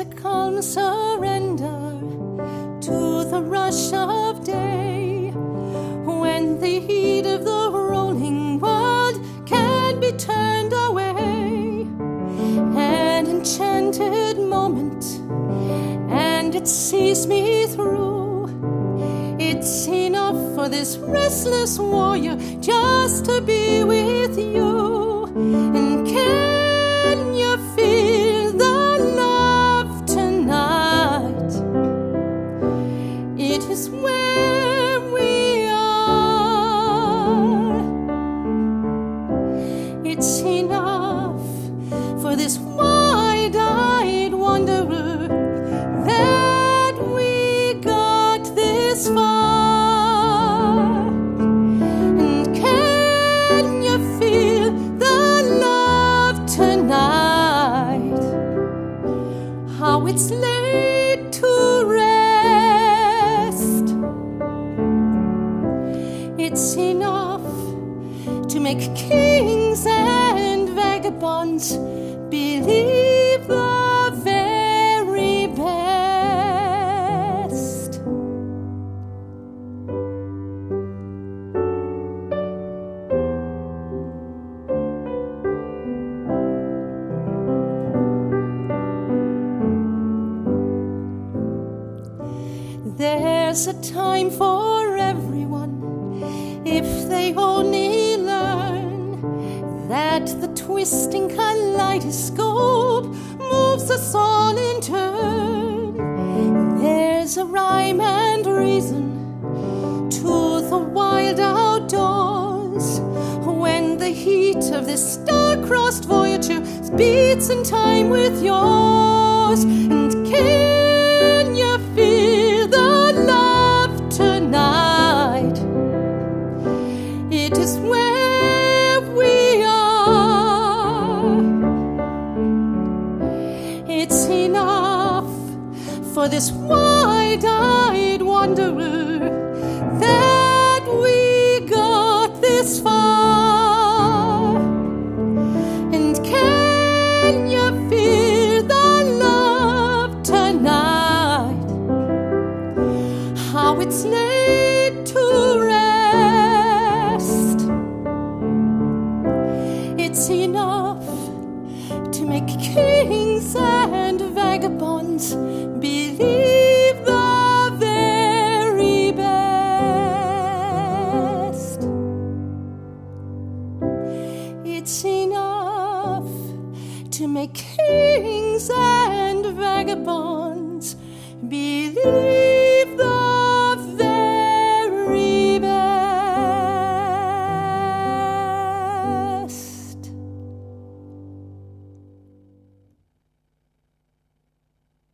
calm surrender to the rush of day, when the heat of the rolling world can be turned away. An enchanted moment, and it sees me through. It's enough for this restless warrior just to be with you. And can you feel the love tonight? It is where we are. It's enough for this wide-eyed wanderer that we got this far. And can you feel the love tonight? How it's laid to rest. It's enough to make kings and vagabonds believe the very best. There's a time for everyone if they only learn that the twisting kaleidoscope moves us all in turn. There's a rhyme and reason to the wild outdoors, when the heat of this star-crossed voyager beats in time with yours. And can you feel the love tonight? It is where we are. It's enough for this wide-eyed wanderer that we got this far. And can you feel the love tonight? How it's laid to rest. It's enough to make kings and vagabonds believe the very best. It's enough to make kings and vagabonds believe